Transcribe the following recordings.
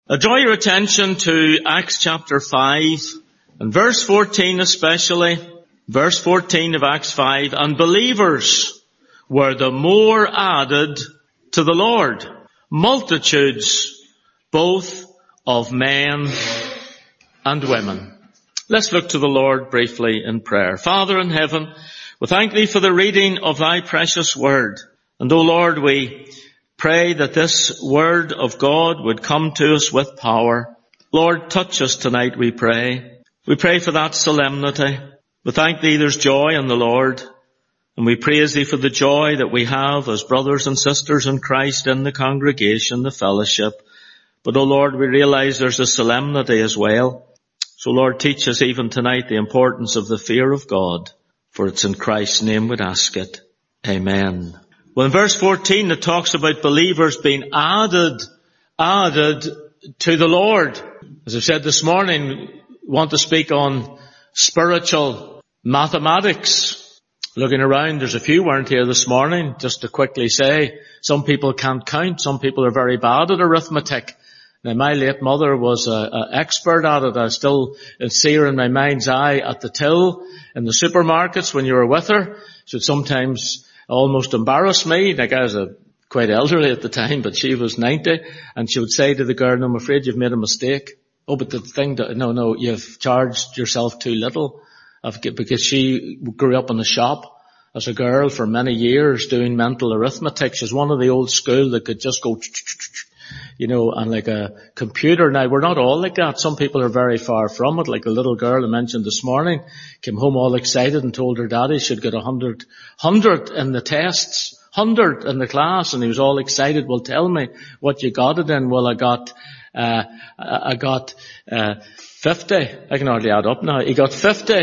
I draw your attention to Acts chapter 5 and verse 14 especially. Verse 14 of Acts 5, and believers were the more added to the Lord, multitudes both of men and women. Let's look to the Lord briefly in prayer. Father in heaven, we thank Thee for the reading of Thy precious word. And O Lord, we pray that this word of God would come to us with power. Lord, touch us tonight, we pray. We pray for that solemnity. We thank Thee there's joy in the Lord. And we praise Thee for the joy that we have as brothers and sisters in Christ in the congregation, the fellowship. But, O Lord, we realize there's a solemnity as well. So, Lord, teach us even tonight the importance of the fear of God. For it's in Christ's name we'd ask it. Amen. Well, in verse 14, it talks about believers being added to the Lord. As I've said this morning, we want to speak on spiritual mathematics. Looking around, there's a few weren't here this morning. Just to quickly say, some people can't count. Some people are very bad at arithmetic. Now, my late mother was an expert at it. I still see her in my mind's eye at the till in the supermarkets when you were with her. She would sometimes almost embarrass me. Like, I was quite elderly at the time, but she was 90, and she would say to the girl, "No, I'm afraid you've made a mistake." "Oh, but the thing that, no, you've charged yourself too little." Because she grew up in a shop as a girl for many years doing mental arithmetic. She's one of the old school that could just go, and like a computer. Now, we're not all like that. Some people are very far from it. Like the little girl I mentioned this morning came home all excited and told her daddy she'd get 100 in the tests, 100 in the class, and he was all excited. "Well, tell me what you got it in." "Well, I got 50. I can hardly add up now. He got 50.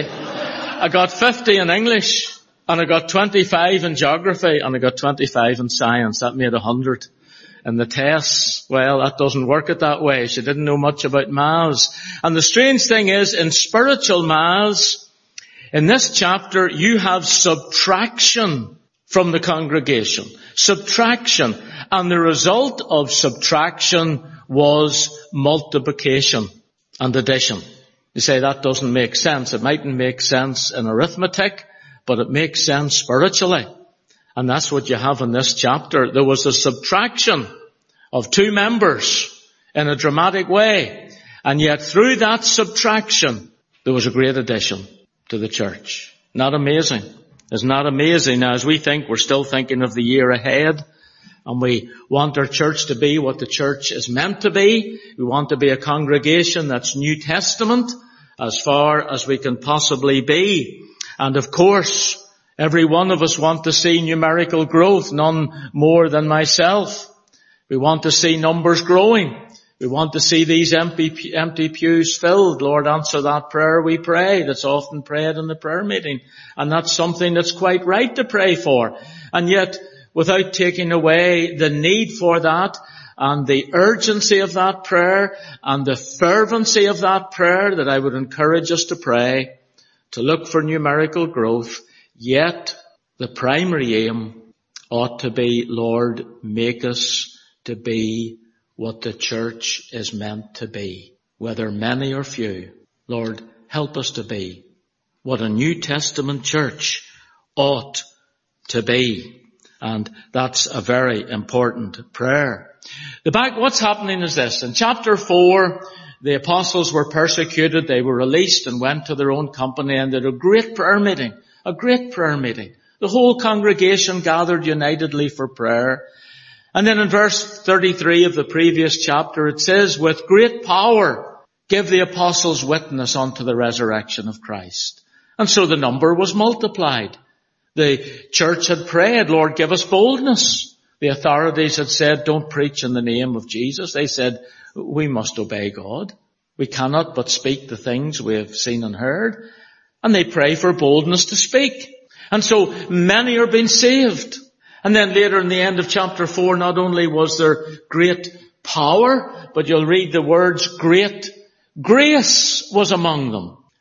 I got 50 in English, and I got 25 in geography, and I got 25 in science. That made 100. And the tests, well, that doesn't work it that way. She didn't know much about maths. And the strange thing is, in spiritual maths, in this chapter, you have subtraction from the congregation. Subtraction. And the result of subtraction was multiplication and addition. You say that doesn't make sense. It mightn't make sense in arithmetic, but it makes sense spiritually. And that's what you have in this chapter. There was a subtraction of two members in a dramatic way. And yet through that subtraction, there was a great addition to the church. Not amazing? Isn't that amazing? Now, as we think, we're still thinking of the year ahead. And we want our church to be what the church is meant to be. We want to be a congregation that's New Testament as far as we can possibly be. And of course, every one of us want to see numerical growth, none more than myself. We want to see numbers growing. We want to see these empty pews filled. Lord, answer that prayer we pray. That's often prayed in the prayer meeting. And that's something that's quite right to pray for. And yet, without taking away the need for that and the urgency of that prayer and the fervency of that prayer, that I would encourage us to pray, to look for numerical growth. Yet, the primary aim ought to be, Lord, make us to be what the church is meant to be, whether many or few. Lord, help us to be what a New Testament church ought to be. And that's a very important prayer. What's happening is this. In chapter 4, the apostles were persecuted. They were released and went to their own company, and they had a great prayer meeting. A great prayer meeting. The whole congregation gathered unitedly for prayer. And then in verse 33 of the previous chapter, it says, with great power give the apostles witness unto the resurrection of Christ. And so the number was multiplied. The church had prayed, Lord, give us boldness. The authorities had said, don't preach in the name of Jesus. They said, we must obey God. We cannot but speak the things we have seen and heard. And they pray for boldness to speak. And so many are being saved. And then later in the end of chapter 4, not only was there great power, but you'll read the words great grace was among them.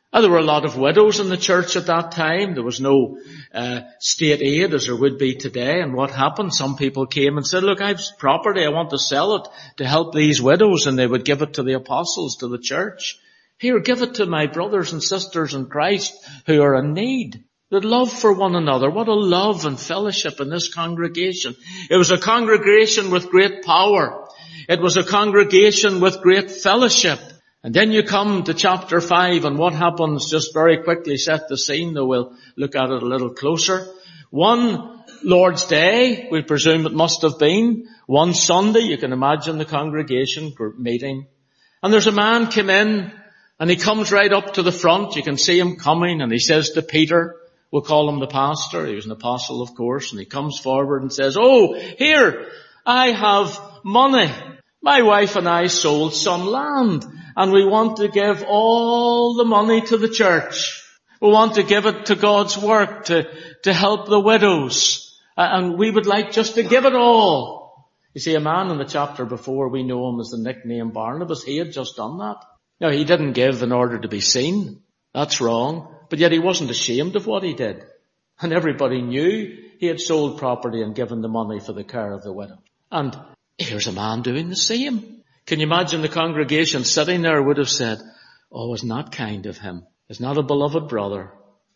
And there were a lot of widows in the church at that time. There was no state aid as there would be today. And what happened? Some people came and said, look, I have property. I want to sell it to help these widows. And they would give it to the apostles, to the church. Here, give it to my brothers and sisters in Christ who are in need. The love for one another. What a love and fellowship in this congregation. It was a congregation with great power. It was a congregation with great fellowship. And then you come to chapter 5, and what happens? Just very quickly set the scene, though we'll look at it a little closer. One Lord's Day, we presume it must have been. One Sunday, you can imagine the congregation meeting. And there's a man came in, and he comes right up to the front. You can see him coming, and he says to Peter, we'll call him the pastor. He was an apostle, of course. And he comes forward and says, oh, here, I have money. My wife and I sold some land, and we want to give all the money to the church. We want to give it to God's work, to help the widows. And we would like just to give it all. You see, a man in the chapter before, we know him as the nickname Barnabas. He had just done that. Now, he didn't give in order to be seen. That's wrong. But yet he wasn't ashamed of what he did. And everybody knew he had sold property and given the money for the care of the widow. And here's a man doing the same. Can you imagine the congregation sitting there would have said, oh, isn't that kind of him? Isn't that a beloved brother?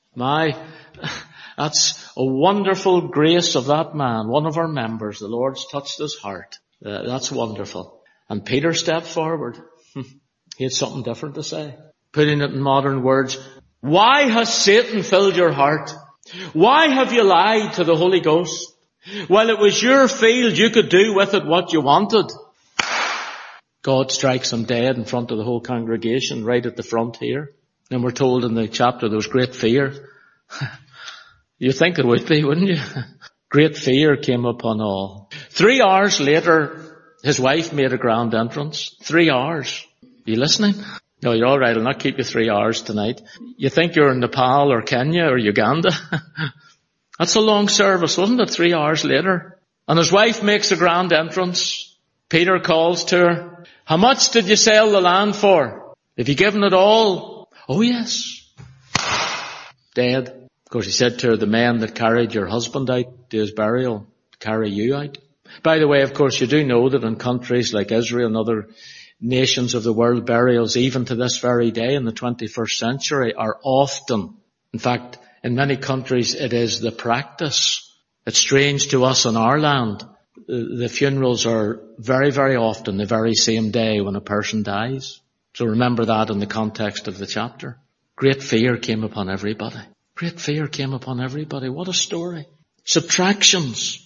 That's a wonderful grace of that man, one of our members. The Lord's touched his heart. That's wonderful. And Peter stepped forward. He had something different to say. Putting it in modern words, why has Satan filled your heart? Why have you lied to the Holy Ghost? Well, it was your field. You could do with it what you wanted. God strikes him dead in front of the whole congregation, right at the front here. And we're told in the chapter there was great fear. You'd think it would be, wouldn't you? Great fear came upon all. 3 hours later, his wife made a grand entrance. 3 hours. Are you listening? No, you're all right. I'll not keep you 3 hours tonight. You think you're in Nepal or Kenya or Uganda? That's a long service, wasn't it? 3 hours later. And his wife makes a grand entrance. Peter calls to her. How much did you sell the land for? Have you given it all? Oh, yes. Dead. Of course, he said to her, the men that carried your husband out to his burial carry you out. By the way, of course, you do know that in countries like Israel and other nations of the world, burials, even to this very day in the 21st century, are often, in fact, in many countries it is the practice. It's strange to us in our land. The funerals are very, very often the very same day when a person dies. So remember that in the context of the chapter. Great fear came upon everybody. Great fear came upon everybody. What a story. Subtractions.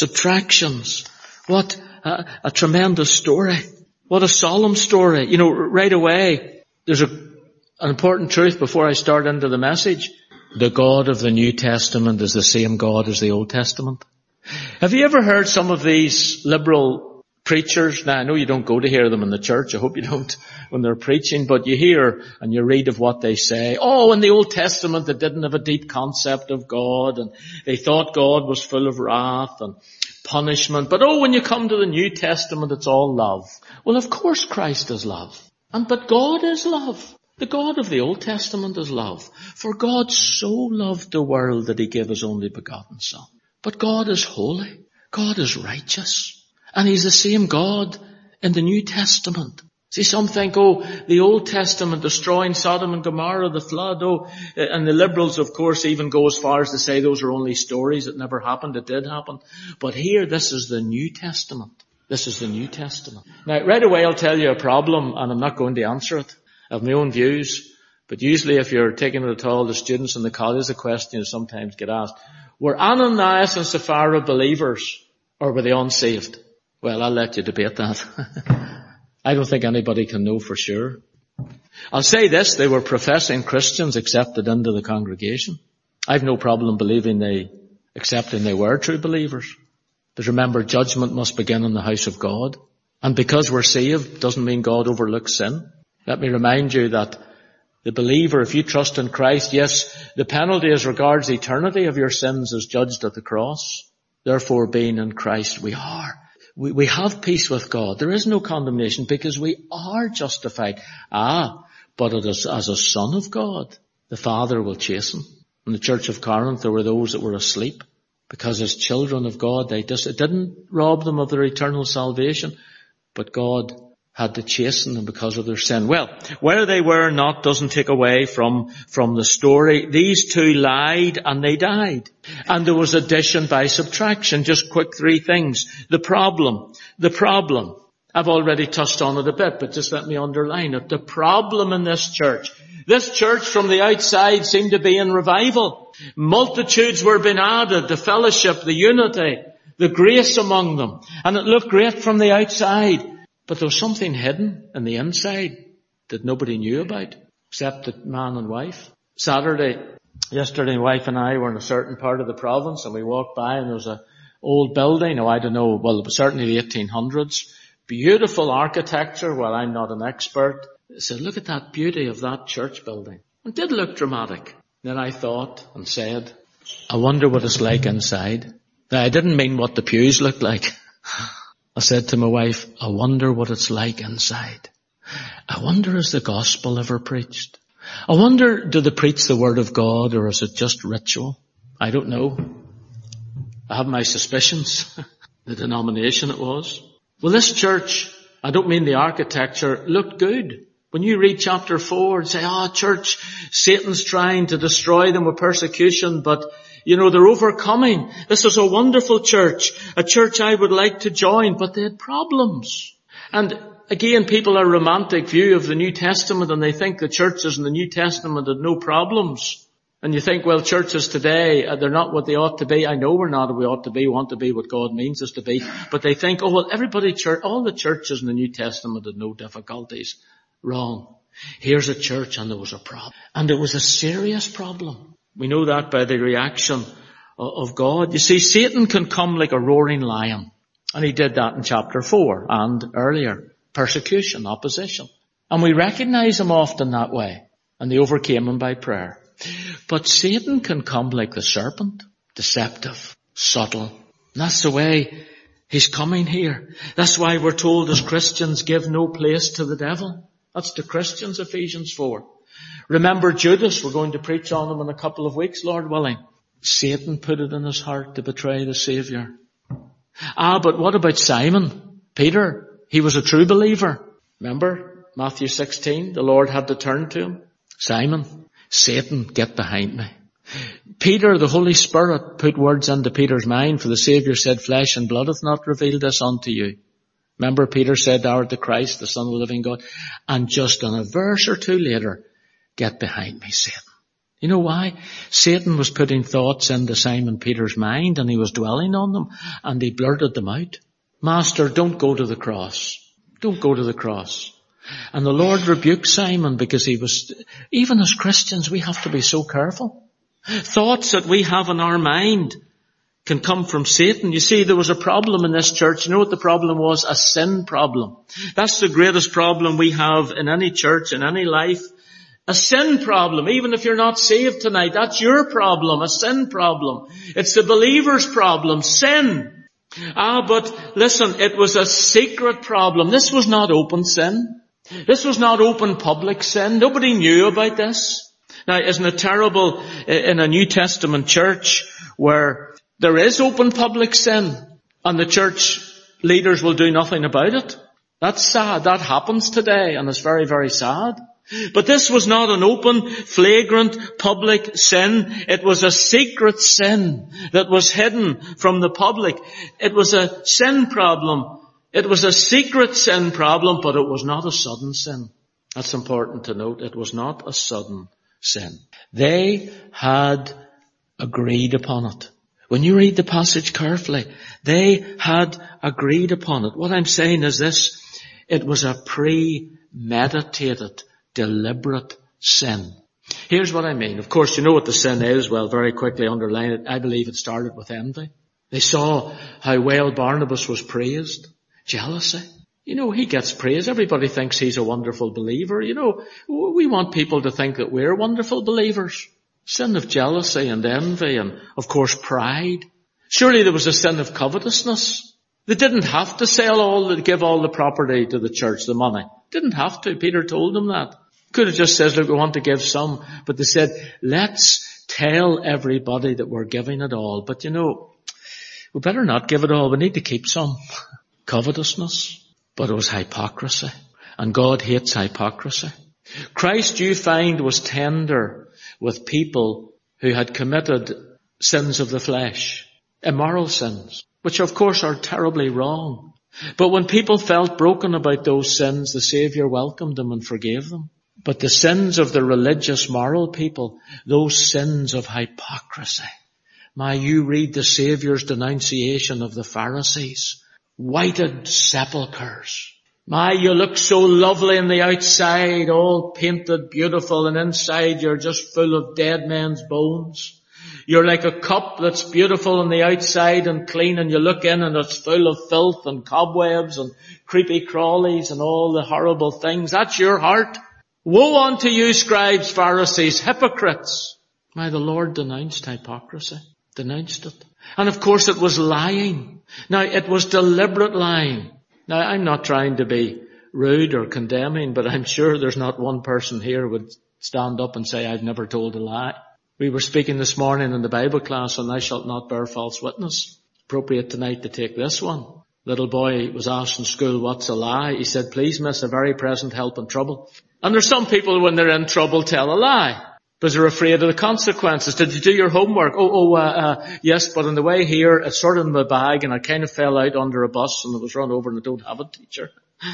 What a tremendous story. What a solemn story. You know, right away, there's an important truth before I start into the message. The God of the New Testament is the same God as the Old Testament. Have you ever heard some of these liberal preachers? Now, I know you don't go to hear them in the church. I hope you don't when they're preaching, but you hear and you read of what they say. Oh, in the Old Testament, they didn't have a deep concept of God, and they thought God was full of wrath and punishment. But when you come to the New Testament, it's all love. Well, of course Christ is love. But God is love. The God of the Old Testament is love. For God so loved the world that he gave his only begotten Son. But God is holy. God is righteous. And he's the same God in the New Testament. See, some think, the Old Testament destroying Sodom and Gomorrah, the flood, and the liberals, of course, even go as far as to say those are only stories. It never happened. It did happen. But here, this is the New Testament. This is the New Testament. Now, right away, I'll tell you a problem, and I'm not going to answer it. I have my own views. But usually, if you're taking it at all, the students in the college, the question is sometimes get asked, were Ananias and Sapphira believers, or were they unsaved? Well, I'll let you debate that. I don't think anybody can know for sure. I'll say this, they were professing Christians accepted into the congregation. I've no problem believing accepting they were true believers. But remember, judgment must begin in the house of God. And because we're saved doesn't mean God overlooks sin. Let me remind you that the believer, if you trust in Christ, yes, the penalty as regards eternity of your sins is judged at the cross. Therefore, being in Christ, we have peace with God. There is no condemnation because we are justified. But but as a son of God, the Father will chasten. In the church of Corinth, there were those that were asleep because as children of God, it didn't rob them of their eternal salvation, but God had to chasten them because of their sin. Well, where they were or not doesn't take away from the story. These two lied and they died. And there was addition by subtraction. Just quick 3 things. The problem. I've already touched on it a bit, but just let me underline it. The problem in this church from the outside seemed to be in revival. Multitudes were being added, the fellowship, the unity, the grace among them. And it looked great from the outside. But there was something hidden in the inside that nobody knew about, except the man and wife. Yesterday, my wife and I were in a certain part of the province, and we walked by, and there was an old building. Now, I don't know, well, it was certainly the 1800s. Beautiful architecture. Well, I'm not an expert. I said, look at that beauty of that church building. It did look dramatic. Then I thought and said, I wonder what it's like inside. Now, I didn't mean what the pews looked like. I said to my wife, I wonder what it's like inside. I wonder, is the gospel ever preached? I wonder, do they preach the word of God, or is it just ritual? I don't know. I have my suspicions. The denomination it was. Well, this church, I don't mean the architecture, looked good. When you read chapter 4 and say, church, Satan's trying to destroy them with persecution, but they're overcoming. This is a wonderful church, a church I would like to join, but they had problems. And again, people are romantic view of the New Testament, and they think the churches in the New Testament had no problems. And you think, well, churches today, they're not what they ought to be. I know we're not what we ought to be. We want to be what God means us to be. But they think, all the churches in the New Testament had no difficulties. Wrong. Here's a church and there was a problem. And it was a serious problem. We know that by the reaction of God. You see, Satan can come like a roaring lion. And he did that in chapter 4 and earlier. Persecution, opposition. And we recognize him often that way. And they overcame him by prayer. But Satan can come like the serpent. Deceptive, subtle. And that's the way he's coming here. That's why we're told as Christians, give no place to the devil. That's the Christians, Ephesians 4. Remember Judas, we're going to preach on him in a couple of weeks, Lord willing. Satan put it in his heart to betray the Saviour. But what about Simon? Peter, he was a true believer. Remember Matthew 16, the Lord had to turn to him. Simon, Satan, get behind me. Peter, the Holy Spirit put words into Peter's mind, for the Saviour said, flesh and blood hath not revealed this unto you. Remember Peter said, thou art the Christ, the Son of the living God. And just in a verse or two later, get behind me, Satan. You know why? Satan was putting thoughts into Simon Peter's mind and he was dwelling on them and he blurted them out. Master, don't go to the cross. Don't go to the cross. And the Lord rebuked Simon because even as Christians, we have to be so careful. Thoughts that we have in our mind can come from Satan. You see, there was a problem in this church. You know what the problem was? A sin problem. That's the greatest problem we have in any church, in any life. A sin problem. Even if you're not saved tonight, that's your problem, a sin problem. It's the believer's problem, sin. But listen, it was a secret problem. This was not open sin. This was not open public sin. Nobody knew about this. Now, isn't it terrible in a New Testament church where there is open public sin and the church leaders will do nothing about it? That's sad. That happens today and it's very, very sad. But this was not an open, flagrant, public sin. It was a secret sin that was hidden from the public. It was a sin problem. It was a secret sin problem, but it was not a sudden sin. That's important to note. It was not a sudden sin. They had agreed upon it. When you read the passage carefully, they had agreed upon it. What I'm saying is this. It was a premeditated, deliberate sin. Here's what I mean. Of course, you know what the sin is. Well, very quickly underline it. I believe it started with envy. They saw how well Barnabas was praised. Jealousy. You know, he gets praise. Everybody thinks he's a wonderful believer. You know, we want people to think that we're wonderful believers. Sin of jealousy and envy and, of course, pride. Surely there was a sin of covetousness. They didn't have to give all the property to the church, the money. Didn't have to. Peter told them that. Could have just said, look, we want to give some. But they said, let's tell everybody that we're giving it all. But we better not give it all. We need to keep some. Covetousness. But it was hypocrisy. And God hates hypocrisy. Christ, you find, was tender with people who had committed sins of the flesh, immoral sins, which of course are terribly wrong. But when people felt broken about those sins, the Saviour welcomed them and forgave them. But the sins of the religious, moral people, those sins of hypocrisy. You read the Saviour's denunciation of the Pharisees. Whited sepulchres. You look so lovely on the outside, all painted beautiful, and inside you're just full of dead men's bones. You're like a cup that's beautiful on the outside and clean, and you look in and it's full of filth and cobwebs and creepy crawlies and all the horrible things. That's your heart. Woe unto you, scribes, Pharisees, hypocrites. The Lord denounced hypocrisy. Denounced it. And of course it was lying. It was deliberate lying. I'm not trying to be rude or condemning, but I'm sure there's not one person here who would stand up and say, I've never told a lie. We were speaking this morning in the Bible class on thou shalt not bear false witness. Appropriate tonight to take this one. Little boy was asked in school, what's a lie? He said, please miss, a very present help in trouble. And there's some people when they're in trouble tell a lie because they're afraid of the consequences. Did you do your homework? Yes, but on the way here, it's sort of in my bag and I kind of fell out under a bus and it was run over and I don't have it, teacher.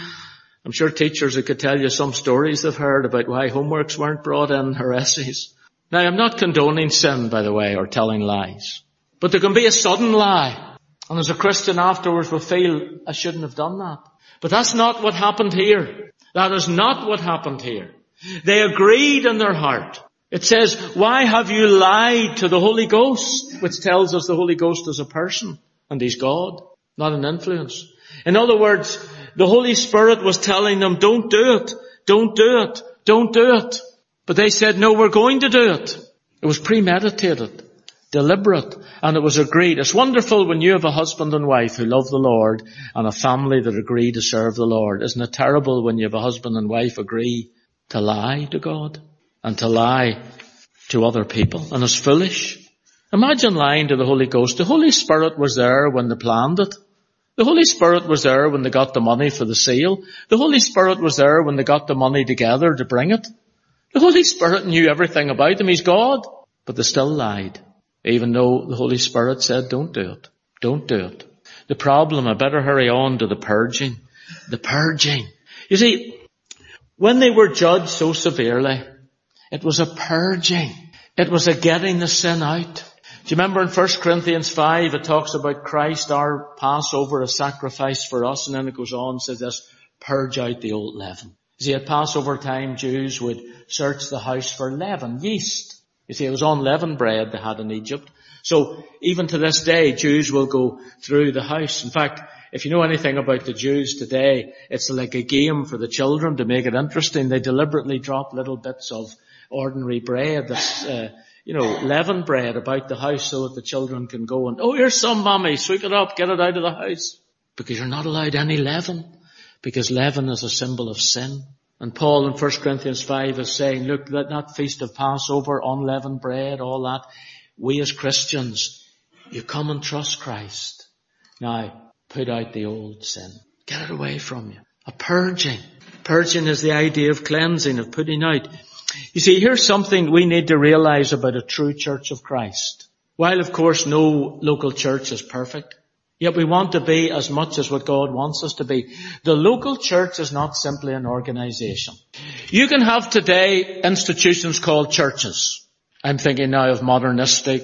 I'm sure teachers who could tell you some stories they've heard about why homeworks weren't brought in or essays. I'm not condoning sin, by the way, or telling lies. But there can be a sudden lie. And as a Christian afterwards we feel, I shouldn't have done that. But that's not what happened here. That is not what happened here. They agreed in their heart. It says, why have you lied to the Holy Ghost? Which tells us the Holy Ghost is a person and He's God, not an influence. In other words, the Holy Spirit was telling them, don't do it, don't do it, don't do it. But they said, no, we're going to do it. It was premeditated, deliberate, and it was agreed. It's wonderful when you have a husband and wife who love the Lord and a family that agree to serve the Lord. Isn't it terrible when you have a husband and wife agree to lie to God and to lie to other people? And it's foolish. Imagine lying to the Holy Ghost. The Holy Spirit was there when they planned it. The Holy Spirit was there when they got the money for the seal. The Holy Spirit was there when they got the money together to bring it. The Holy Spirit knew everything about them. He's God. But they still lied. Even though the Holy Spirit said, don't do it. Don't do it. The problem, I better hurry on to the purging. The purging. You see, when they were judged so severely, it was a purging. It was a getting the sin out. Do you remember in 1 Corinthians 5, it talks about Christ, our Passover, a sacrifice for us, and then it goes on and says this, purge out the old leaven. You see, at Passover time, Jews would search the house for leaven, yeast. You see, it was unleavened bread they had in Egypt. So even to this day, Jews will go through the house. In fact, if you know anything about the Jews today, it's like a game for the children to make it interesting. They deliberately drop little bits of ordinary bread that's, leavened bread about the house so that the children can go and, here's some, mommy, sweep it up, get it out of the house. Because you're not allowed any leaven. Because leaven is a symbol of sin. And Paul in 1 Corinthians 5 is saying, look, that feast of Passover, unleavened bread, all that, we as Christians, you come and trust Christ. Now, put out the old sin. Get it away from you. A purging. Purging is the idea of cleansing, of putting out. You see, here's something we need to realize about a true church of Christ. While, of course, no local church is perfect, yet we want to be as much as what God wants us to be. The local church is not simply an organization. You can have today institutions called churches. I'm thinking now of modernistic,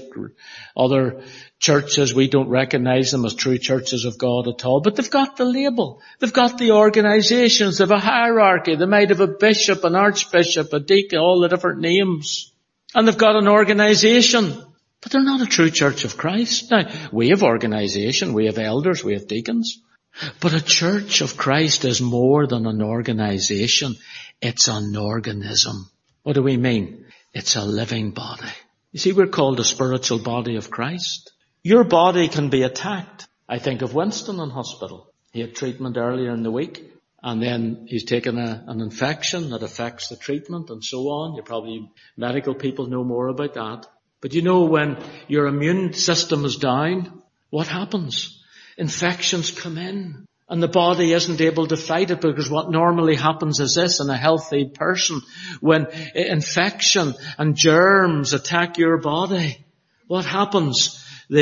other churches. We don't recognize them as true churches of God at all. But they've got the label. They've got the organizations. They have a hierarchy. They might have a bishop, an archbishop, a deacon, all the different names. And they've got an organization. But they're not a true church of Christ. Now, we have organization. We have elders. We have deacons. But a church of Christ is more than an organization. It's an organism. What do we mean? It's a living body. You see, we're called a spiritual body of Christ. Your body can be attacked. I think of Winston in hospital. He had treatment earlier in the week. And then he's taken an infection that affects the treatment and so on. You probably, medical people know more about that. But you know, when your immune system is down, what happens? Infections come in. And the body isn't able to fight it, because what normally happens is this in a healthy person. When infection and germs attack your body, what happens?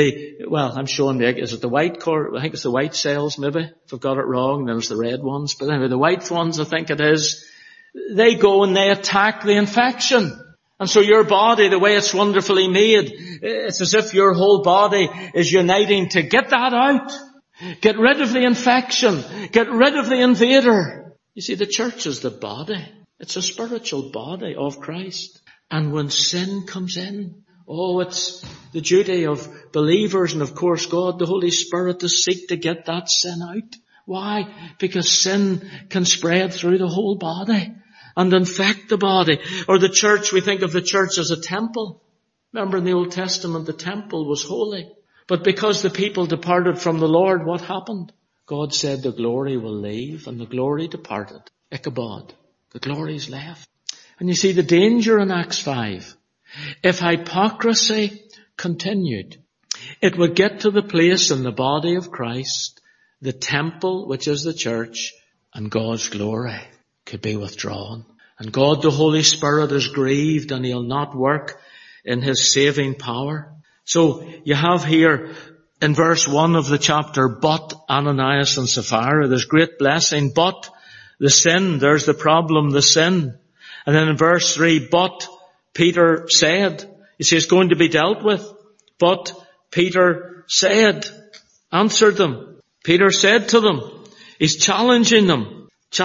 I'm showing you, is it the white core? I think it's the white cells maybe. If I've got it wrong, then it's the red ones. But anyway, the white ones, I think it is. They go and they attack the infection. And so your body, the way it's wonderfully made, it's as if your whole body is uniting to get that out. Get rid of the infection. Get rid of the invader. You see, the church is the body. It's a spiritual body of Christ. And when sin comes in, it's the duty of believers and of course God, the Holy Spirit, to seek to get that sin out. Why? Because sin can spread through the whole body and infect the body. Or the church, we think of the church as a temple. Remember in the Old Testament, the temple was holy. But because the people departed from the Lord, what happened? God said the glory will leave, and the glory departed. Ichabod. The glory's left. And you see the danger in Acts 5. If hypocrisy continued, it would get to the place in the body of Christ, the temple, which is the church, and God's glory could be withdrawn. And God, the Holy Spirit, is grieved, and He'll not work in His saving power. So you have here in verse 1 of the chapter, but Ananias and Sapphira, there's great blessing, but the sin, there's the problem, the sin. And then in verse 3, but Peter said, you see it's going to be dealt with, but Peter said, answered them. Peter said to them, he's challenging them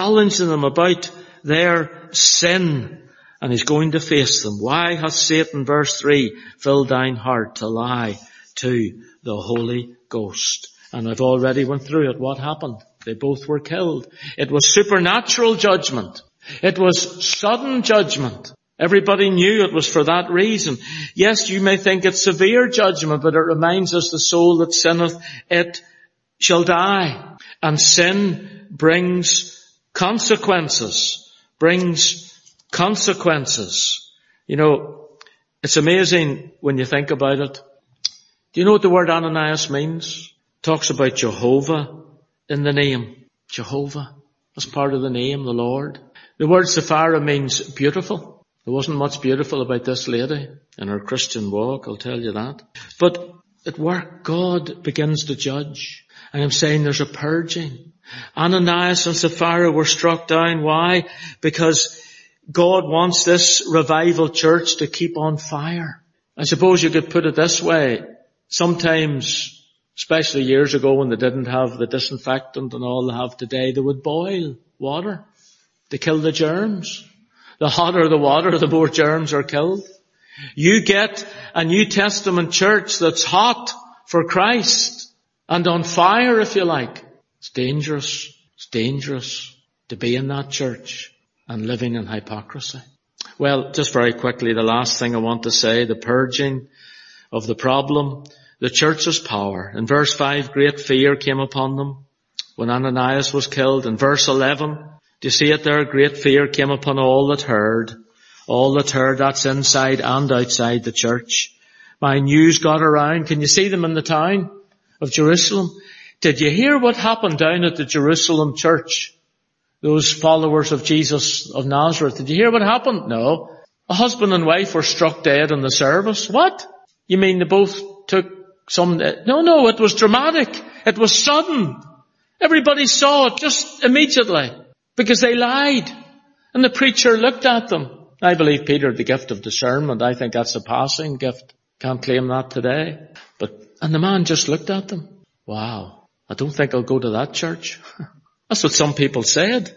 about their sin. And he's going to face them. Why hath Satan, verse 3, filled thine heart to lie to the Holy Ghost? And I've already went through it. What happened? They both were killed. It was supernatural judgment. It was sudden judgment. Everybody knew it was for that reason. Yes, you may think it's severe judgment, but it reminds us the soul that sinneth, it shall die. And sin brings consequences. You know, it's amazing when you think about it. Do you know what the word Ananias means? It talks about Jehovah in the name. Jehovah. That's part of the name, the Lord. The word Sapphira means beautiful. There wasn't much beautiful about this lady in her Christian walk, I'll tell you that. But at work, God begins to judge. And I'm saying there's a purging. Ananias and Sapphira were struck down. Why? Because God wants this revival church to keep on fire. I suppose you could put it this way. Sometimes, especially years ago when they didn't have the disinfectant and all they have today, they would boil water to kill the germs. The hotter the water, the more germs are killed. You get a New Testament church that's hot for Christ and on fire, if you like. It's dangerous. It's dangerous to be in that church and living in hypocrisy. Well, just very quickly, the last thing I want to say, the purging of the problem, the church's power. In verse 5, great fear came upon them when Ananias was killed. In verse 11, do you see it there? Great fear came upon all that heard. All that heard, that's inside and outside the church. My news got around. Can you see them in the town of Jerusalem? Did you hear what happened down at the Jerusalem church? Those followers of Jesus of Nazareth. Did you hear what happened? No. A husband and wife were struck dead in the service. What? You mean they both took some... No, it was dramatic. It was sudden. Everybody saw it just immediately because they lied. And the preacher looked at them. I believe Peter had the gift of discernment. I think that's a passing gift. Can't claim that today. And the man just looked at them. Wow. I don't think I'll go to that church. That's what some people said.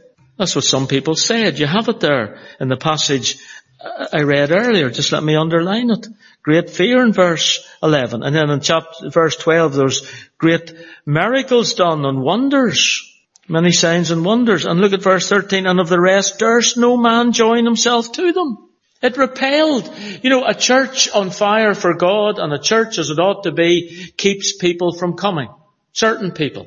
You have it there in the passage I read earlier. Just let me underline it. Great fear in verse 11. And then in verse 12, there's great miracles done and wonders. Many signs and wonders. And look at verse 13. And of the rest durst no man join himself to them. It repelled. You know, a church on fire for God and a church as it ought to be keeps people from coming. Certain people.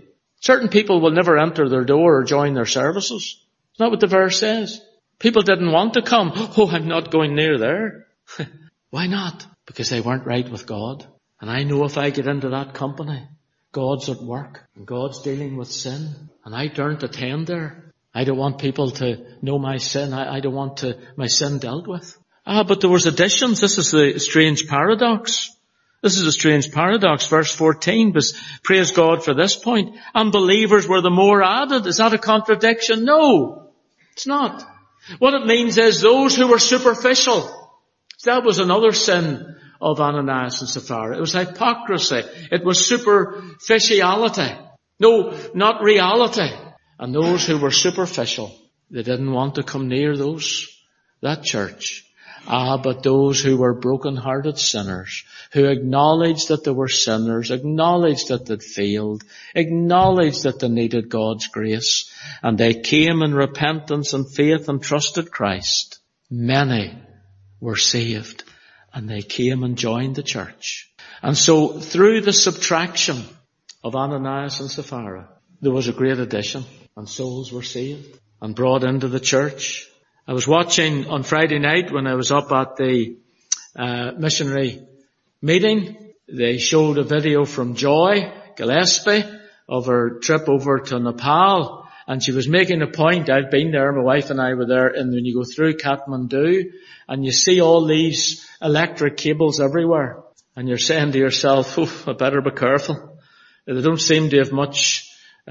Certain people will never enter their door or join their services. It's not what the verse says. People didn't want to come. Oh, I'm not going near there. Why not? Because they weren't right with God. And I know if I get into that company, God's at work and God's dealing with sin, and I don't attend there. I don't want people to know my sin. I don't want my sin dealt with. But there was additions. This is the strange paradox. This is a strange paradox. Verse 14, but praise God for this point. Unbelievers were the more added. Is that a contradiction? No, it's not. What it means is those who were superficial. That was another sin of Ananias and Sapphira. It was hypocrisy. It was superficiality. No, not reality. And those who were superficial, they didn't want to come near that church. But those who were broken-hearted sinners, who acknowledged that they were sinners, acknowledged that they'd failed, acknowledged that they needed God's grace, and they came in repentance and faith and trusted Christ. Many were saved, and they came and joined the church. And so, through the subtraction of Ananias and Sapphira, there was a great addition, and souls were saved and brought into the church. I was watching on Friday night when I was up at the missionary meeting. They showed a video from Joy Gillespie of her trip over to Nepal, and she was making a point. I've been there, my wife and I were there, and when you go through Kathmandu and you see all these electric cables everywhere, and you're saying to yourself, I better be careful. They don't seem to have much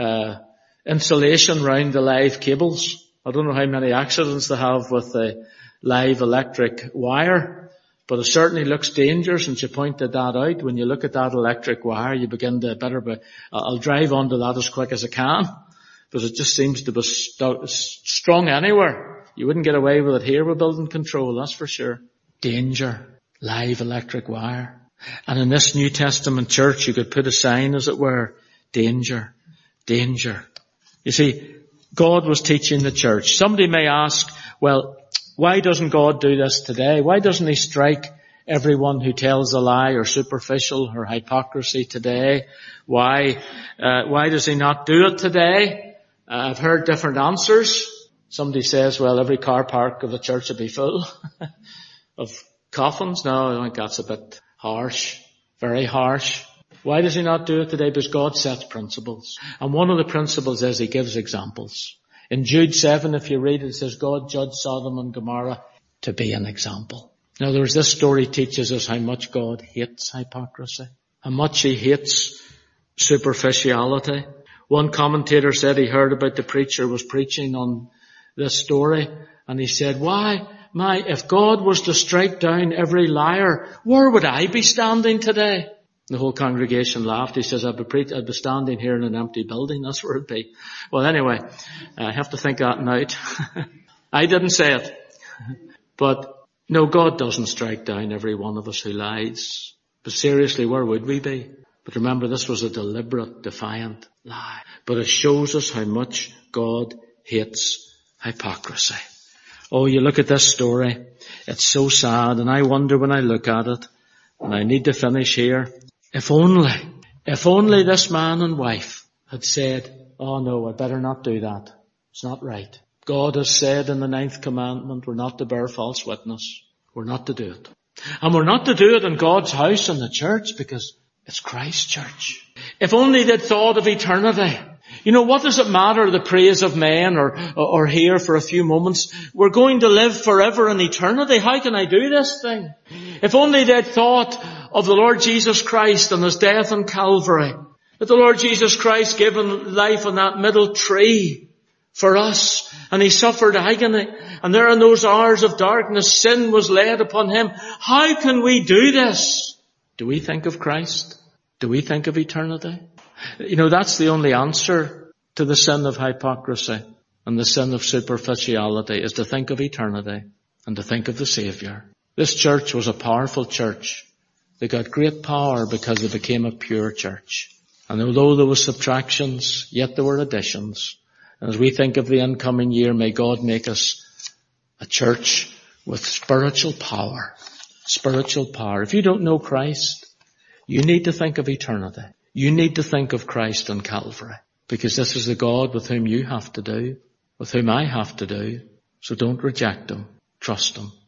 insulation around the live cables. I don't know how many accidents they have with the live electric wire, but it certainly looks dangerous, and she pointed that out. When you look at that electric wire, you begin to I'll drive onto that as quick as I can, because it just seems to be strung anywhere. You wouldn't get away with it here with building control, that's for sure. Danger. Live electric wire. And in this New Testament church, you could put a sign, as it were, danger, danger. You see, God was teaching the church. Somebody may ask, well, why doesn't God do this today? Why doesn't He strike everyone who tells a lie or superficial or hypocrisy today? Why does He not do it today? I've heard different answers. Somebody says, well, every car park of the church would be full of coffins. No, I think that's a bit harsh, very harsh. Why does He not do it today? Because God sets principles. And one of the principles is He gives examples. In Jude 7, if you read it, it says, God judged Sodom and Gomorrah to be an example. In other words, this story teaches us how much God hates hypocrisy, how much He hates superficiality. One commentator said he heard about the preacher was preaching on this story, and he said, if God was to strike down every liar, where would I be standing today? The whole congregation laughed. He says, I'd be standing here in an empty building. That's where it'd be. Well, anyway, I have to think that out. I didn't say it. But no, God doesn't strike down every one of us who lies. But seriously, where would we be? But remember, this was a deliberate, defiant lie. But it shows us how much God hates hypocrisy. Oh, you look at this story. It's so sad. And I wonder when I look at it, and I need to finish here, if only this man and wife had said, oh no, I better not do that. It's not right. God has said in the 9th commandment, we're not to bear false witness. We're not to do it. And we're not to do it in God's house and the church, because it's Christ's church. If only they'd thought of eternity. You know, what does it matter, the praise of men or here for a few moments? We're going to live forever in eternity. How can I do this thing? If only they'd thought of the Lord Jesus Christ and His death on Calvary. That the Lord Jesus Christ gave life on that middle tree for us. And He suffered agony. And there in those hours of darkness, sin was laid upon Him. How can we do this? Do we think of Christ? Do we think of eternity? You know, that's the only answer to the sin of hypocrisy and the sin of superficiality, is to think of eternity and to think of the Saviour. This church was a powerful church. They got great power because they became a pure church. And although there were subtractions, yet there were additions. And as we think of the incoming year, may God make us a church with spiritual power. Spiritual power. If you don't know Christ, you need to think of eternity. You need to think of Christ on Calvary. Because this is the God with whom you have to do, with whom I have to do. So don't reject him. Trust him.